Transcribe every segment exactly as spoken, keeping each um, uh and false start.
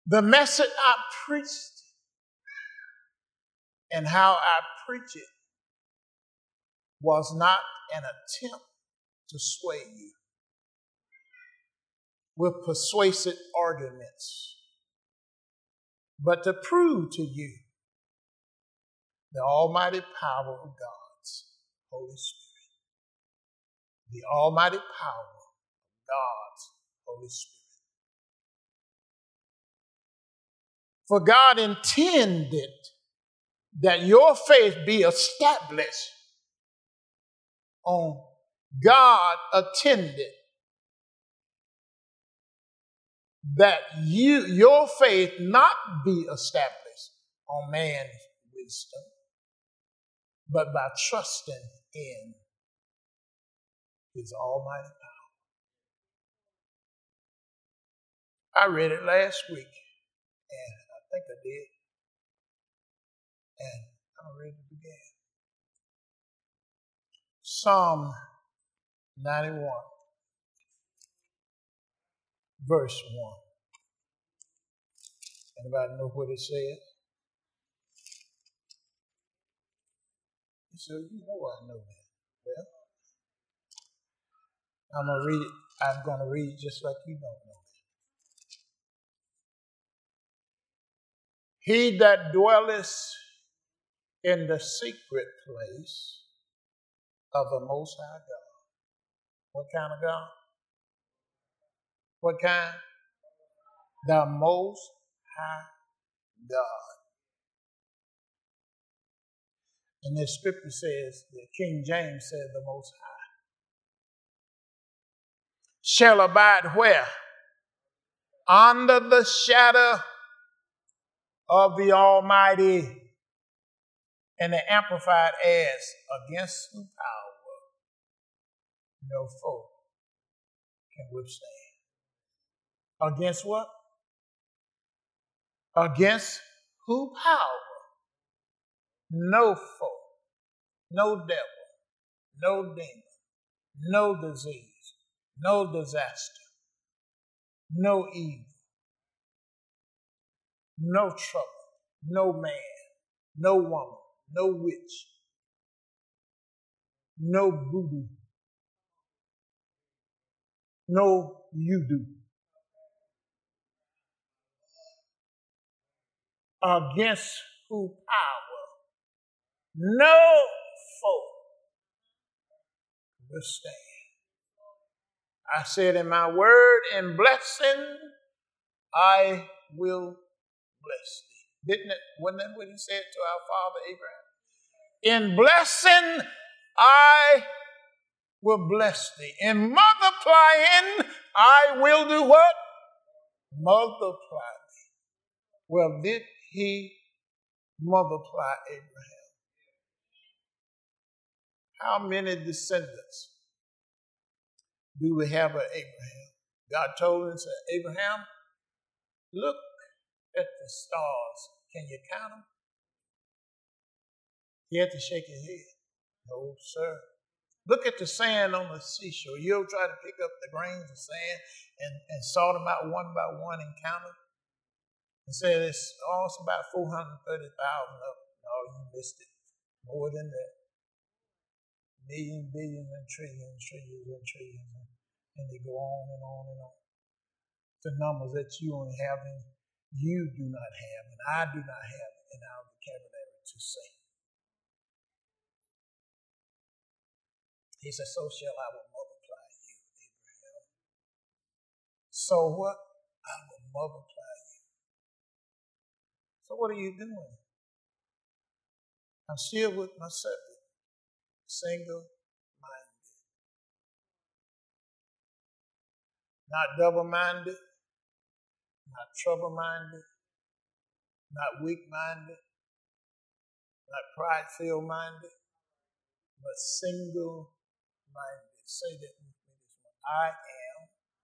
The message I preached and how I preach it was not an attempt to sway you with persuasive arguments, but to prove to you the almighty power of God's Holy Spirit. The almighty power of God's Holy Spirit. For God intended that your faith be established on God attended that you your faith not be established on man's wisdom, but by trusting in his almighty power. I read it last week, and I think I did, and I'm ready to begin. Psalm ninety-one, verse one. Anybody know what it says? So you know I know that. Well, I'm gonna read it. I'm gonna read it just like you don't know it. He that dwelleth in the secret place of the Most High God. What kind of God? What kind? The Most High God. And the scripture says, the King James said the Most High. Shall abide where? Under the shadow of the Almighty. And the Amplified adds, against whose power no foe can withstand. Against what? Against whose power no foe, no devil, no demon, no disease, no disaster, no evil, no trouble, no man, no woman, no witch, no voodoo, no you-do. Against whose power no foe will stand. I said in my word, in blessing, I will bless thee. Didn't it? Wasn't that what he said to our father Abraham? In blessing, I will bless thee. In multiplying, I will do what? Multiply thee. Well, did he multiply Abraham? How many descendants do we have of Abraham? God told him, said, Abraham, look at the stars. Can you count them? He had to shake his head. No, sir. Look at the sand on the seashore. You'll try to pick up the grains of sand and, and sort them out one by one and count them. And say it's, oh, it's about four hundred thirty thousand of them. No, you missed it. More than that. Millions, billions, and trillions, trillions, and trillions. And, and they go on and on and on. The numbers that you only have and you do not have, and I do not have in our vocabulary to say. He said, so shall I will multiply you, Abraham. So what? I will multiply you. So what are you doing? I'm still with my subject. Single-minded. Not double-minded. Not trouble-minded. Not weak-minded. Not pride-filled-minded. But single-minded. Say that with me this morning. I am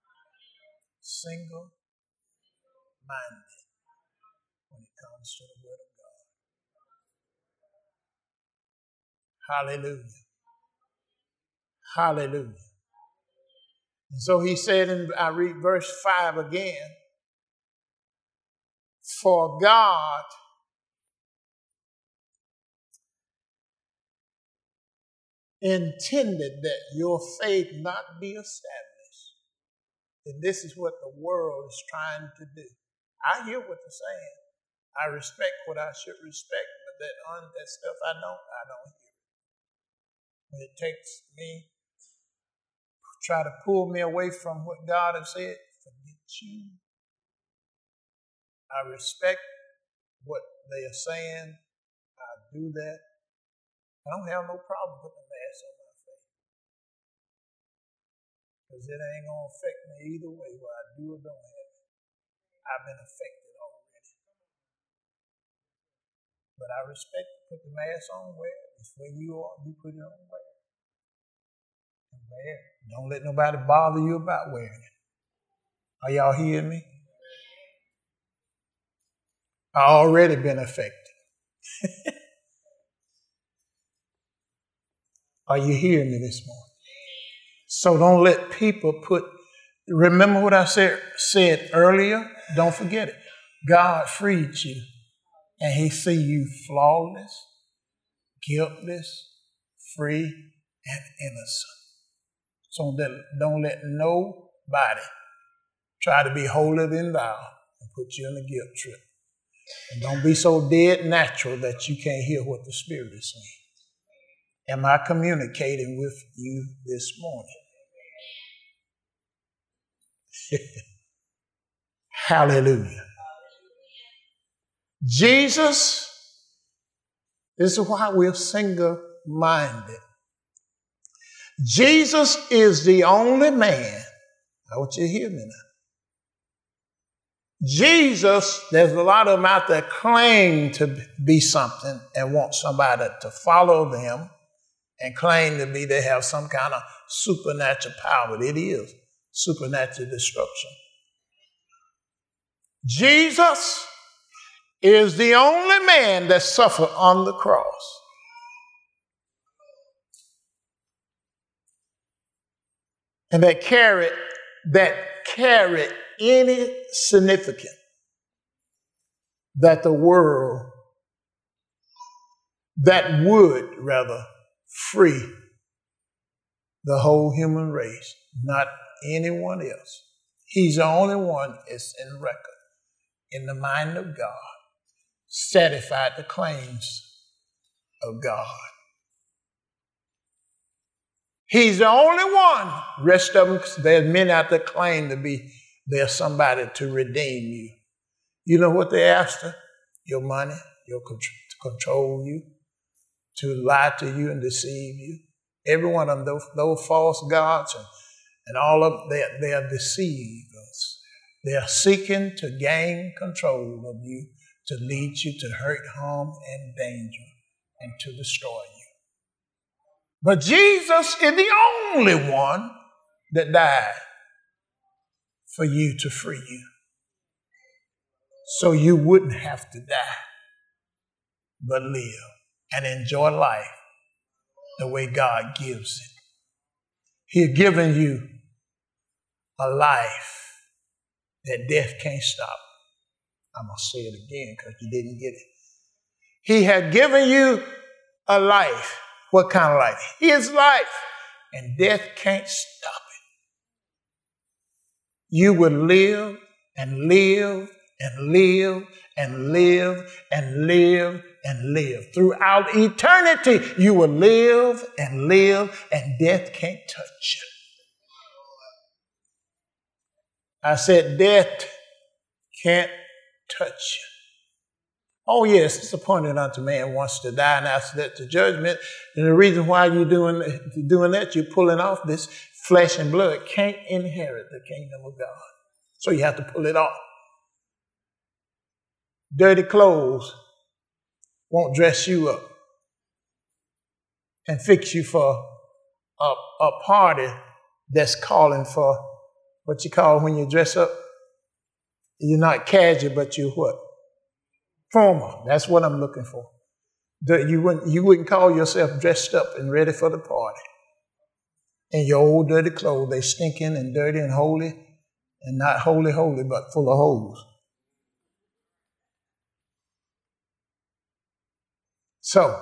single-minded when it comes to the Word of God. Hallelujah. Hallelujah. And so he said, and I read verse five again, For God intended that your faith not be established. And this is what the world is trying to do. I hear what they're saying. I respect what I should respect, but that on that stuff I don't, I don't hear it. When it takes me, try to pull me away from what God has said, forget you. I respect what they are saying. I do that. I don't have no problem putting a mask on my face. Because it ain't going to affect me either way, whether I do or don't have it. I've been affected already. But I respect to put the mask on, wear it. It's where you are, you put it on, wear it. And wear it. Don't let nobody bother you about wearing it. Are y'all hearing me? I already been affected. Are you hearing me this morning? So don't let people put, remember what I said, said earlier? Don't forget it. God freed you, and he see you flawless, guiltless, free, and innocent. So that don't let nobody try to be holier than thou and put you in a guilt trip. And don't be so dead natural that you can't hear what the Spirit is saying. Am I communicating with you this morning? Hallelujah. Jesus, this is why we're single-minded. Jesus is the only man. I want you to hear me now. Jesus, there's a lot of them out there claim to be something and want somebody to follow them and claim to be, they have some kind of supernatural power. It is supernatural destruction. Jesus is the only man that suffered on the cross. And that carried, that carried any significance that the world, that would rather free the whole human race, not anyone else. He's the only one that's in record in the mind of God, satisfied the claims of God. He's the only one. Rest of them, there's many out there claim to be, there's somebody to redeem you. You know what they after? Your money, your to control you, to lie to you and deceive you. Every one of them, those, those false gods and, and all of them, they, they are deceivers. They are seeking to gain control of you, to lead you to hurt, harm, and danger, and to destroy you. But Jesus is the only one that died for you to free you. So you wouldn't have to die, but live and enjoy life the way God gives it. He's given you a life that death can't stop. I'm going to say it again because you didn't get it. He had given you a life. What kind of life? His life. And death can't stop it. You will live and live and live and live and live and live. Throughout eternity, you will live and live, and death can't touch you. I said, death can't touch you. Oh, yes, it's appointed unto man once to die, and after that to judgment. And the reason why you're doing, doing that, you're pulling off this flesh and blood, can't inherit the kingdom of God. So you have to pull it off. Dirty clothes won't dress you up and fix you for a, a party that's calling for what you call when you dress up. You're not casual, but you're what? Formal. That's what I'm looking for. You wouldn't, you wouldn't call yourself dressed up and ready for the party. In your old dirty clothes, they stinking and dirty and holy, and not holy, holy, but full of holes. So,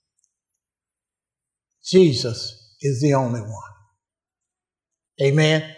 Jesus is the only one. Amen.